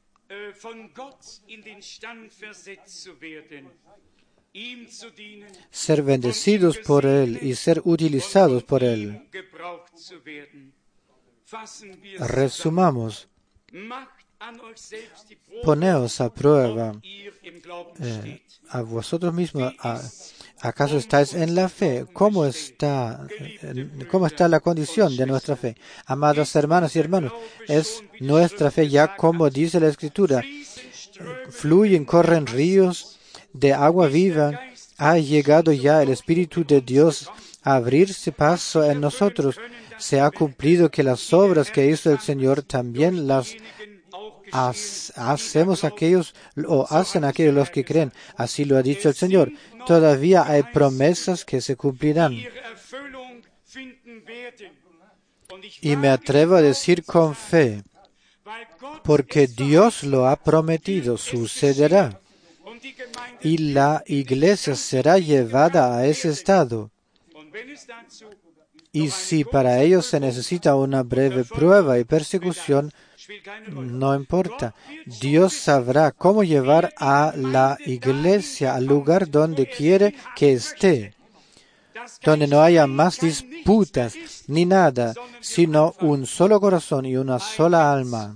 Ser bendecidos por Él y ser utilizados por Él. Resumamos. Poneos a prueba a vosotros mismos. ¿Acaso estáis en la fe? ¿Cómo está la condición de nuestra fe? Amadas hermanas y hermanos, es nuestra fe ya como dice la Escritura. Fluyen, corren ríos de agua viva. Ha llegado ya el Espíritu de Dios a abrirse paso en nosotros. Se ha cumplido que las obras que hizo el Señor también las hacen aquellos los que creen. Así lo ha dicho el Señor. Todavía hay promesas que se cumplirán. Y me atrevo a decir con fe, porque Dios lo ha prometido, sucederá. Y la iglesia será llevada a ese estado. Y si para ello se necesita una breve prueba y persecución, no importa. Dios sabrá cómo llevar a la iglesia al lugar donde quiere que esté, donde no haya más disputas ni nada, sino un solo corazón y una sola alma,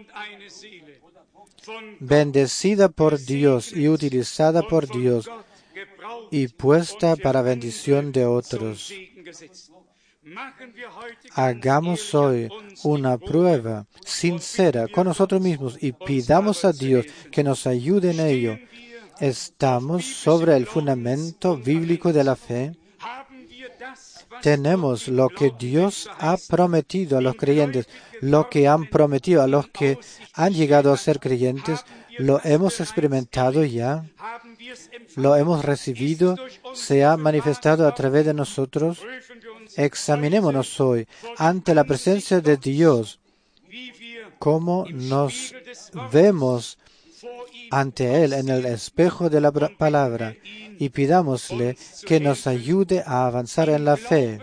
bendecida por Dios y utilizada por Dios y puesta para bendición de otros. Hagamos hoy una prueba sincera con nosotros mismos y pidamos a Dios que nos ayude en ello. ¿Estamos sobre el fundamento bíblico de la fe? ¿Tenemos lo que Dios ha prometido a los creyentes, lo que han prometido a los que han llegado a ser creyentes? ¿Lo hemos experimentado ya? ¿Lo hemos recibido? ¿Se ha manifestado a través de nosotros? Examinémonos hoy ante la presencia de Dios, cómo nos vemos ante Él en el espejo de la palabra, y pidámosle que nos ayude a avanzar en la fe,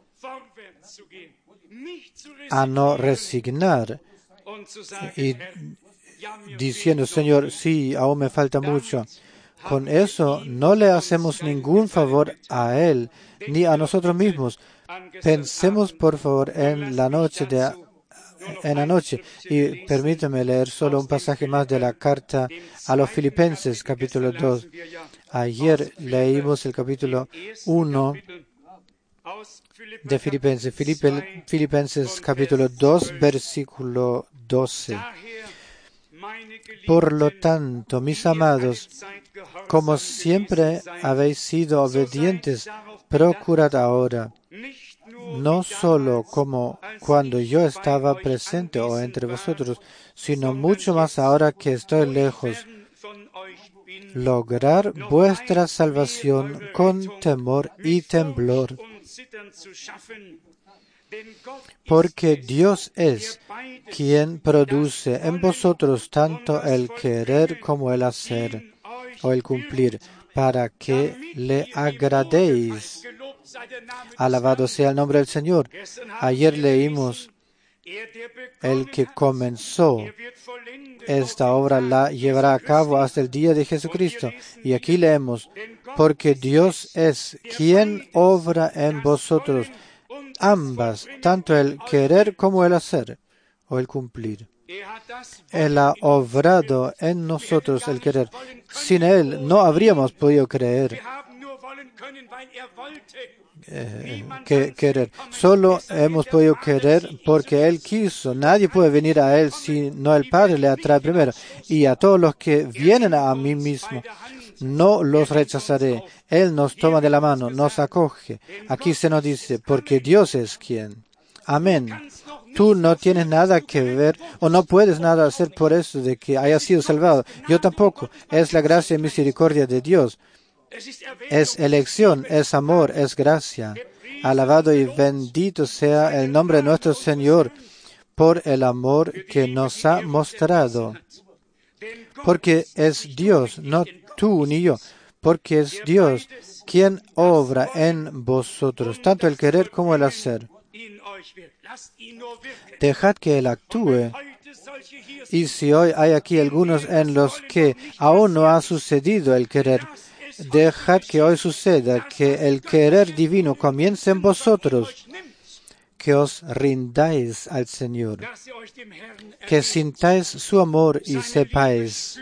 a no resignar y diciendo, Señor, sí, aún me falta mucho. Con eso no le hacemos ningún favor a Él ni a nosotros mismos. Pensemos, por favor, en la noche y permítame leer solo un pasaje más de la carta a los Filipenses, capítulo 2. Ayer leímos el capítulo 1 de Filipenses, Filipenses capítulo 2, versículo 12. Por lo tanto, mis amados, como siempre habéis sido obedientes, procurad ahora, no solo como cuando yo estaba presente o entre vosotros, sino mucho más ahora que estoy lejos, lograr vuestra salvación con temor y temblor. Porque Dios es quien produce en vosotros tanto el querer como el hacer o el cumplir, para que le agradéis. Alabado sea el nombre del Señor. Ayer leímos, el que comenzó esta obra la llevará a cabo hasta el día de Jesucristo. Y aquí leemos, porque Dios es quien obra en vosotros ambas, tanto el querer como el hacer o el cumplir. Él ha obrado en nosotros el querer. Sin Él no habríamos podido querer. Solo hemos podido querer porque Él quiso. Nadie puede venir a Él si no el Padre le atrae primero. Y a todos los que vienen a mí mismo, no los rechazaré. Él nos toma de la mano, nos acoge. Aquí se nos dice, porque Dios es quien. Amén. Tú no tienes nada que ver o no puedes nada hacer por eso de que hayas sido salvado. Yo tampoco. Es la gracia y misericordia de Dios. Es elección, es amor, es gracia. Alabado y bendito sea el nombre de nuestro Señor por el amor que nos ha mostrado. Porque es Dios, no tú ni yo, porque es Dios quien obra en vosotros, tanto el querer como el hacer. Dejad que Él actúe. Y si hoy hay aquí algunos en los que aún no ha sucedido el querer, dejad que hoy suceda, que el querer divino comience en vosotros, que os rindáis al Señor, que sintáis su amor y sepáis.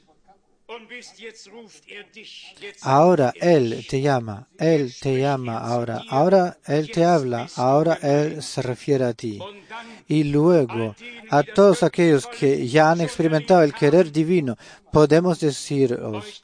Ahora Él te llama ahora Él te habla, ahora Él se refiere a ti. Y luego, a todos aquellos que ya han experimentado el querer divino, podemos deciros,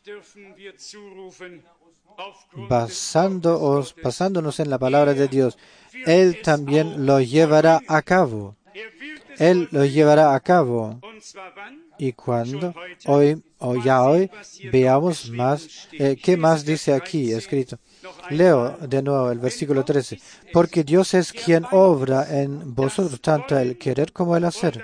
basándonos en la palabra de Dios, Él también lo llevará a cabo. Él lo llevará a cabo. ¿Y cuándo? Hoy, veamos más. ¿Qué más dice aquí escrito? Leo de nuevo el versículo 13. Porque Dios es quien obra en vosotros tanto el querer como el hacer.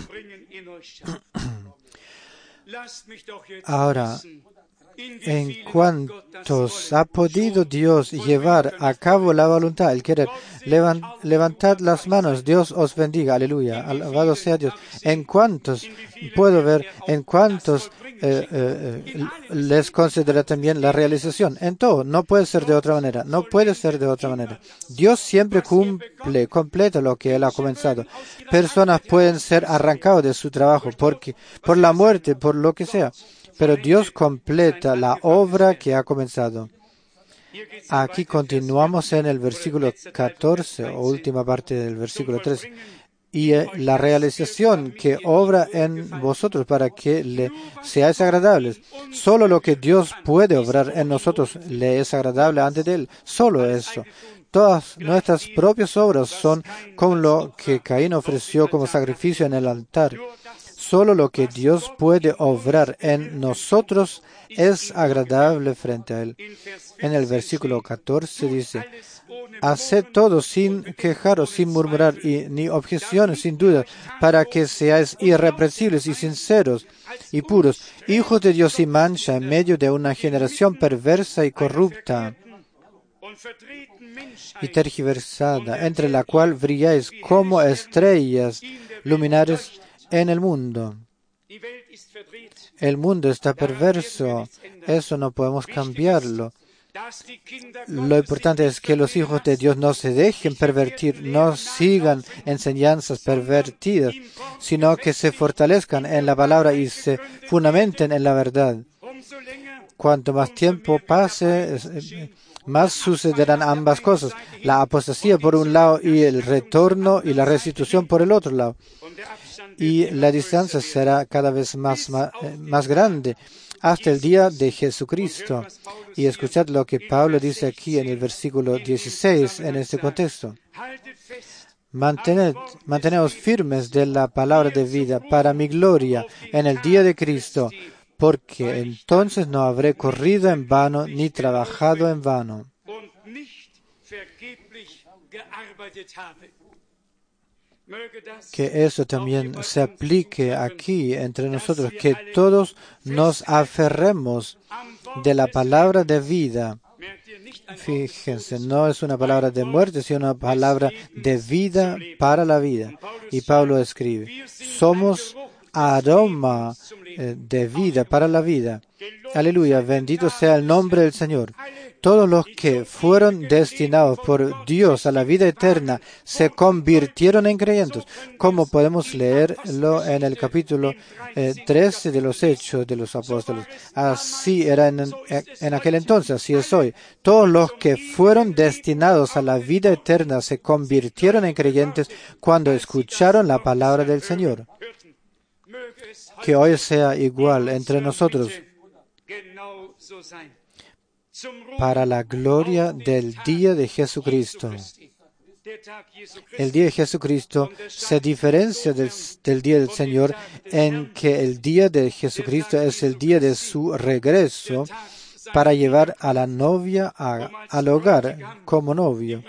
Ahora, en cuantos ha podido Dios llevar a cabo la voluntad, el querer, levantad las manos, Dios os bendiga, aleluya, alabado sea Dios. En cuantos, puedo ver, en cuantos les considera también la realización. En todo, no puede ser de otra manera, no puede ser de otra manera. Dios siempre completa lo que Él ha comenzado. Personas pueden ser arrancados de su trabajo por la muerte, por lo que sea. Pero Dios completa la obra que ha comenzado. Aquí continuamos en el versículo 14 o última parte del versículo 13. Y la realización que obra en vosotros para que le seáis agradables. Solo lo que Dios puede obrar en nosotros le es agradable ante de Él. Solo eso. Todas nuestras propias obras son con lo que Caín ofreció como sacrificio en el altar. Solo lo que Dios puede obrar en nosotros es agradable frente a Él. En el versículo 14 dice, haced todo sin quejaros, sin murmurar, ni objeciones, sin duda, para que seáis irreprensibles y sinceros y puros, hijos de Dios sin mancha en medio de una generación perversa y corrupta y tergiversada, entre la cual brilláis como estrellas luminares en el mundo. El mundo está perverso, eso no podemos cambiarlo. Lo importante es que los hijos de Dios no se dejen pervertir, no sigan enseñanzas pervertidas, sino que se fortalezcan en la palabra y se fundamenten en la verdad. Cuanto más tiempo pase, más sucederán ambas cosas, la apostasía por un lado y el retorno y la restitución por el otro lado. Y la distancia será cada vez más grande hasta el día de Jesucristo. Y escuchad lo que Pablo dice aquí en el versículo 16 en este contexto. Manteneos firmes de la palabra de vida para mi gloria en el día de Cristo, porque entonces no habré corrido en vano ni trabajado en vano. Que eso también se aplique aquí entre nosotros, que todos nos aferremos de la palabra de vida. Fíjense, no es una palabra de muerte, sino una palabra de vida para la vida. Y Pablo escribe, somos aroma de vida para la vida. Aleluya, bendito sea el nombre del Señor. Todos los que fueron destinados por Dios a la vida eterna se convirtieron en creyentes, como podemos leerlo en el capítulo 13 de los Hechos de los Apóstoles. Así era en aquel entonces, así es hoy. Todos los que fueron destinados a la vida eterna se convirtieron en creyentes cuando escucharon la palabra del Señor. Que hoy sea igual entre nosotros, para la gloria del día de Jesucristo. El día de Jesucristo se diferencia del día del Señor en que el día de Jesucristo es el día de su regreso para llevar a la novia al hogar como novio.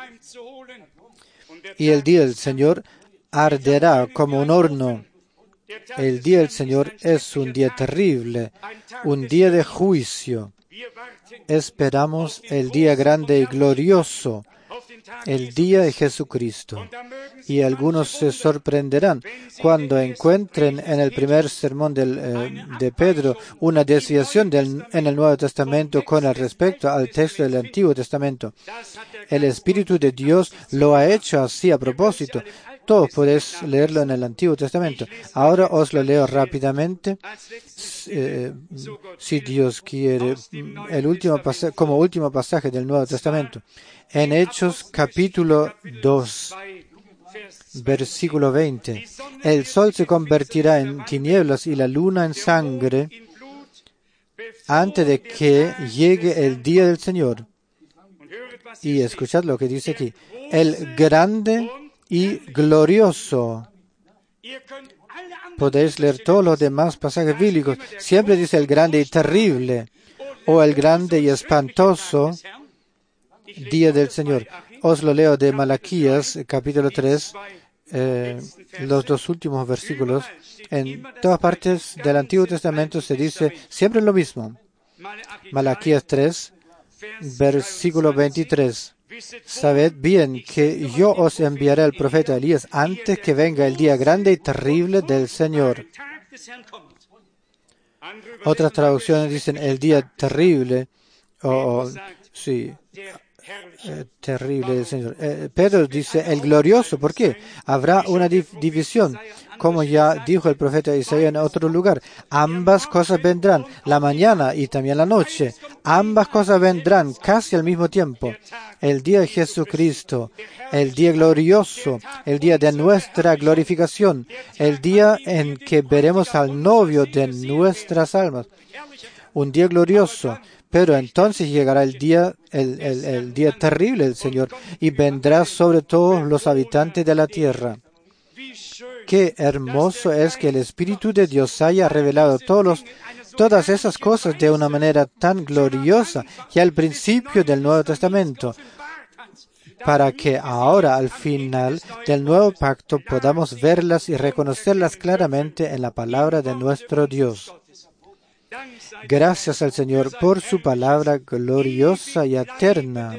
Y el día del Señor arderá como un horno. El día del Señor es un día terrible, un día de juicio. Esperamos el día grande y glorioso, el día de Jesucristo. Y algunos se sorprenderán cuando encuentren en el primer sermón de Pedro una desviación en el Nuevo Testamento con respecto al texto del Antiguo Testamento. El Espíritu de Dios lo ha hecho así a propósito. Todos podéis leerlo en el Antiguo Testamento. Ahora os lo leo rápidamente, si Dios quiere, como último pasaje del Nuevo Testamento. En Hechos capítulo 2, versículo 20. El sol se convertirá en tinieblas y la luna en sangre antes de que llegue el día del Señor. Y escuchad lo que dice aquí. El grande y glorioso. Podéis leer todos los demás pasajes bíblicos. Siempre dice el grande y terrible o el grande y espantoso día del Señor. Os lo leo de Malaquías, capítulo 3, los dos últimos versículos. En todas partes del Antiguo Testamento se dice siempre lo mismo. Malaquías 3, versículo 23. Sabed bien que yo os enviaré al profeta Elías antes que venga el día grande y terrible del Señor. Otras traducciones dicen el día terrible, sí, terrible del Señor. Pedro dice el glorioso. ¿Por qué? Habrá una división. Como ya dijo el profeta Isaías en otro lugar, ambas cosas vendrán, la mañana y también la noche. Ambas cosas vendrán casi al mismo tiempo. El día de Jesucristo, el día glorioso, el día de nuestra glorificación, el día en que veremos al novio de nuestras almas. Un día glorioso. Pero entonces llegará el día terrible del Señor y vendrá sobre todos los habitantes de la tierra. Qué hermoso es que el Espíritu de Dios haya revelado todas esas cosas de una manera tan gloriosa y al principio del Nuevo Testamento, para que ahora, al final del nuevo pacto, podamos verlas y reconocerlas claramente en la palabra de nuestro Dios. Gracias al Señor por su palabra gloriosa y eterna.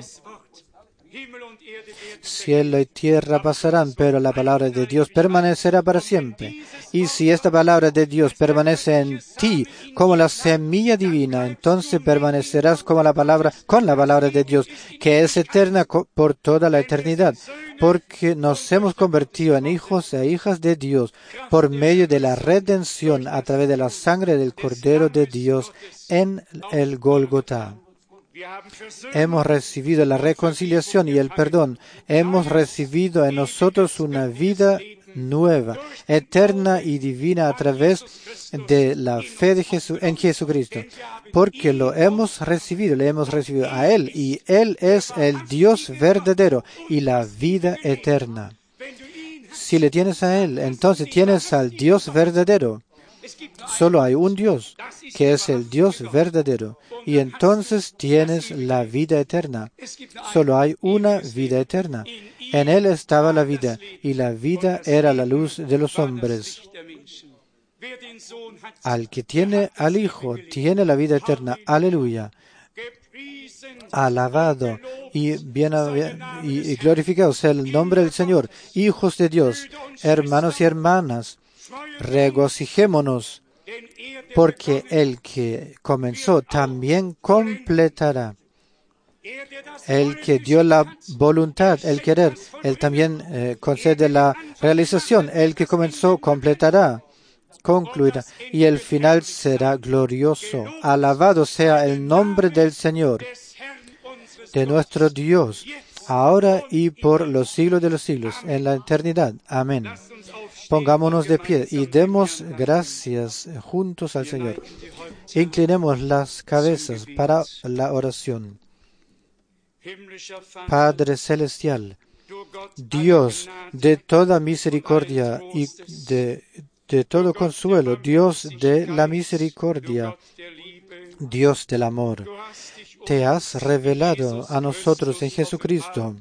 Cielo y tierra pasarán, pero la palabra de Dios permanecerá para siempre. Y si esta palabra de Dios permanece en ti como la semilla divina, entonces permanecerás con la palabra de Dios, que es eterna por toda la eternidad, porque nos hemos convertido en hijos e hijas de Dios por medio de la redención a través de la sangre del Cordero de Dios en el Gólgota. Hemos recibido la reconciliación y el perdón. Hemos recibido en nosotros una vida nueva, eterna y divina a través de la fe en Jesucristo. Porque le hemos recibido a Él, y Él es el Dios verdadero y la vida eterna. Si le tienes a Él, entonces tienes al Dios verdadero. Solo hay un Dios, que es el Dios verdadero, y entonces tienes la vida eterna. Solo hay una vida eterna. En Él estaba la vida, y la vida era la luz de los hombres. Al que tiene al Hijo, tiene la vida eterna. Aleluya. Alabado y glorificado sea el nombre del Señor. Hijos de Dios, hermanos y hermanas, regocijémonos, porque el que comenzó también completará. El que dio la voluntad, el querer, Él también concede la realización. El que comenzó completará, concluirá, y el final será glorioso. Alabado sea el nombre del Señor, de nuestro Dios, ahora y por los siglos de los siglos, en la eternidad. Amén. Pongámonos de pie y demos gracias juntos al Señor. Inclinemos las cabezas para la oración. Padre Celestial, Dios de toda misericordia y de todo consuelo, Dios de la misericordia, Dios del amor, te has revelado a nosotros en Jesucristo.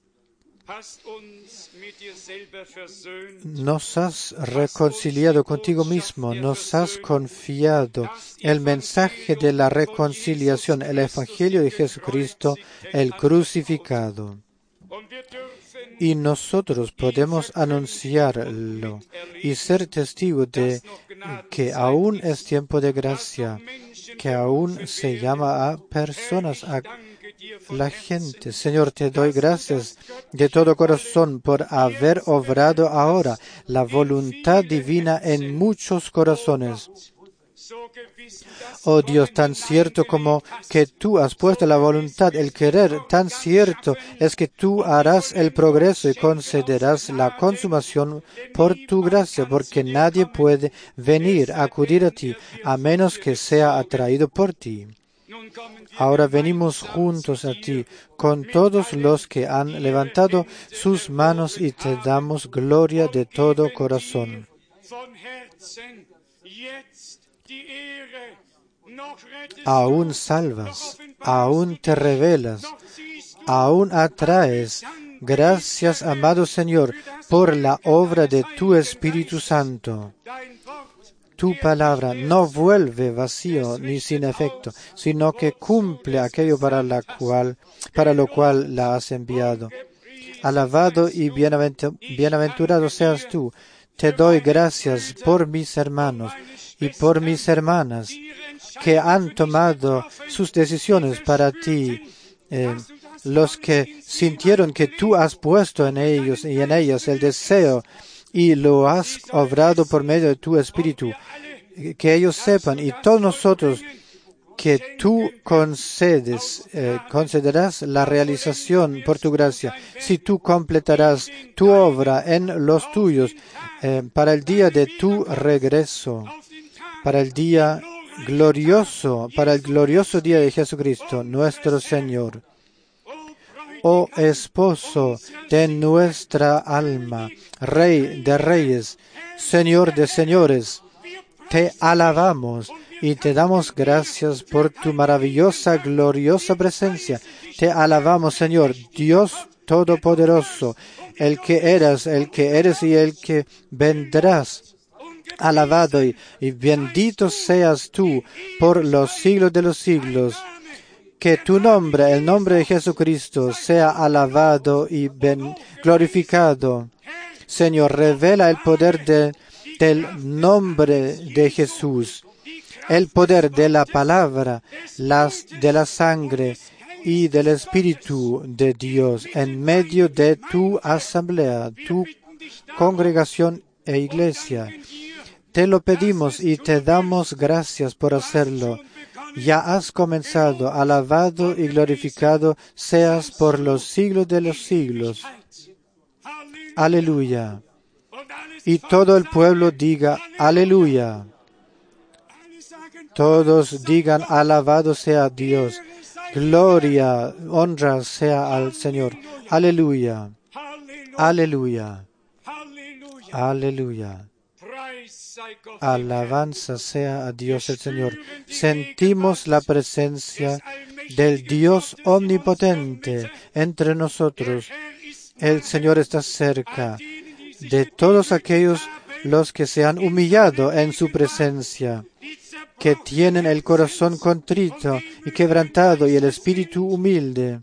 Nos has reconciliado contigo mismo, nos has confiado el mensaje de la reconciliación, el Evangelio de Jesucristo, el crucificado. Y nosotros podemos anunciarlo y ser testigos de que aún es tiempo de gracia, que aún se llama a personas, a la gente. Señor, te doy gracias de todo corazón por haber obrado ahora la voluntad divina en muchos corazones. Oh Dios, tan cierto como que tú has puesto la voluntad, el querer, tan cierto es que tú harás el progreso y concederás la consumación por tu gracia, porque nadie puede venir a acudir a ti a menos que sea atraído por ti. Ahora venimos juntos a ti con todos los que han levantado sus manos y te damos gloria de todo corazón. Aún salvas, aún te revelas, aún atraes. Gracias, amado Señor, por la obra de tu Espíritu Santo. Tu palabra no vuelve vacío ni sin efecto, sino que cumple aquello para lo cual la has enviado. Alabado y bienaventurado seas tú. Te doy gracias por mis hermanos y por mis hermanas que han tomado sus decisiones para ti. los que sintieron que tú has puesto en ellos y en ellas el deseo y lo has obrado por medio de tu Espíritu, que ellos sepan y todos nosotros que tú concederás la realización por tu gracia, si tú completarás tu obra en los tuyos para el día de tu regreso, para el día glorioso, para el glorioso día de Jesucristo, nuestro Señor. Oh esposo de nuestra alma, Rey de reyes, Señor de señores, te alabamos y te damos gracias por tu maravillosa, gloriosa presencia. Te alabamos, Señor, Dios Todopoderoso, el que eras, el que eres y el que vendrás. Alabado y bendito seas tú por los siglos de los siglos. Que tu nombre, el nombre de Jesucristo, sea alabado y glorificado. Señor, revela el poder del nombre de Jesús, el poder de la palabra, de la sangre y del Espíritu de Dios en medio de tu asamblea, tu congregación e iglesia. Te lo pedimos y te damos gracias por hacerlo. Ya has comenzado, alabado y glorificado seas por los siglos de los siglos. Aleluya. Y todo el pueblo diga, aleluya. Todos digan, alabado sea Dios. Gloria, honra sea al Señor. Aleluya. Aleluya. Aleluya. Alabanza sea a Dios el Señor. Sentimos la presencia del Dios omnipotente entre nosotros. El Señor está cerca de todos aquellos los que se han humillado en su presencia, que tienen el corazón contrito y quebrantado y el espíritu humilde.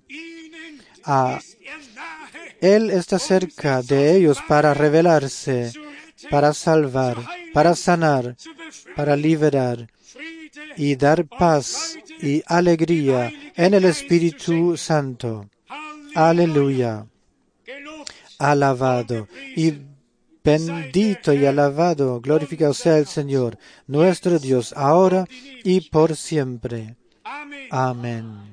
Él está cerca de ellos para revelarse, para salvar, para sanar, para liberar y dar paz y alegría en el Espíritu Santo. Aleluya. Alabado y bendito y alabado, glorificado sea el Señor, nuestro Dios, ahora y por siempre. Amén.